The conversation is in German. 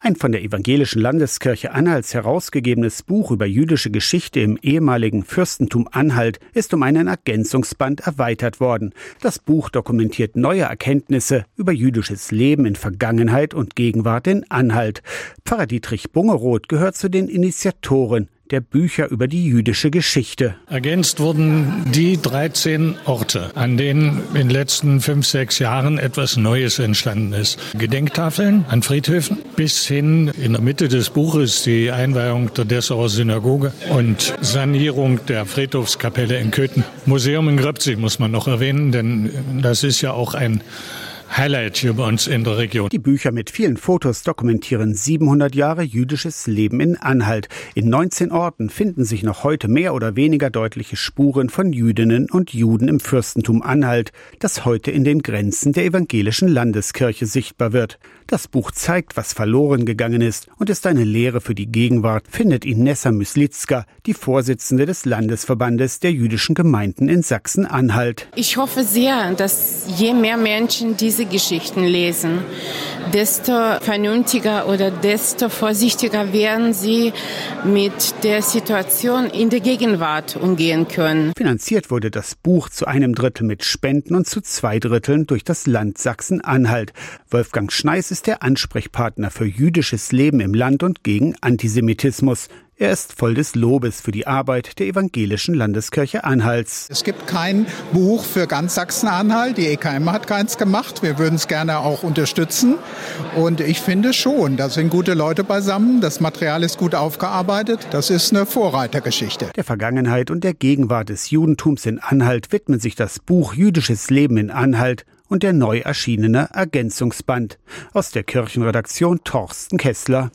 Ein von der Evangelischen Landeskirche Anhalts herausgegebenes Buch über jüdische Geschichte im ehemaligen Fürstentum Anhalt ist um einen Ergänzungsband erweitert worden. Das Buch dokumentiert neue Erkenntnisse über jüdisches Leben in Vergangenheit und Gegenwart in Anhalt. Pfarrer Dietrich Bungeroth gehört zu den Initiatoren der Bücher über die jüdische Geschichte. Ergänzt wurden die 13 Orte, an denen in den letzten 5-6 Jahren etwas Neues entstanden ist. Gedenktafeln an Friedhöfen bis hin in der Mitte des Buches die Einweihung der Dessauer Synagoge und Sanierung der Friedhofskapelle in Köthen. Museum in Gröbzig muss man noch erwähnen, denn das ist ja auch ein Highlight hier bei uns in der Region. Die Bücher mit vielen Fotos dokumentieren 700 Jahre jüdisches Leben in Anhalt. In 19 Orten finden sich noch heute mehr oder weniger deutliche Spuren von Jüdinnen und Juden im Fürstentum Anhalt, das heute in den Grenzen der Evangelischen Landeskirche sichtbar wird. Das Buch zeigt, was verloren gegangen ist und ist eine Lehre für die Gegenwart, findet Inessa Myslitzka, die Vorsitzende des Landesverbandes der jüdischen Gemeinden in Sachsen-Anhalt. Ich hoffe sehr, dass je mehr Menschen diese Geschichten lesen, desto vernünftiger oder desto vorsichtiger werden sie mit der Situation in der Gegenwart umgehen können. Finanziert wurde das Buch zu 1/3 mit Spenden und zu 2/3 durch das Land Sachsen-Anhalt. Wolfgang Schneiß ist der Ansprechpartner für jüdisches Leben im Land und gegen Antisemitismus. Er ist voll des Lobes für die Arbeit der Evangelischen Landeskirche Anhalts. Es gibt kein Buch für ganz Sachsen-Anhalt. Die EKM hat keins gemacht. Wir würden es gerne auch unterstützen. Und ich finde schon, da sind gute Leute beisammen. Das Material ist gut aufgearbeitet. Das ist eine Vorreitergeschichte. Der Vergangenheit und der Gegenwart des Judentums in Anhalt widmet sich das Buch Jüdisches Leben in Anhalt und der neu erschienene Ergänzungsband. Aus der Kirchenredaktion Torsten Kessler.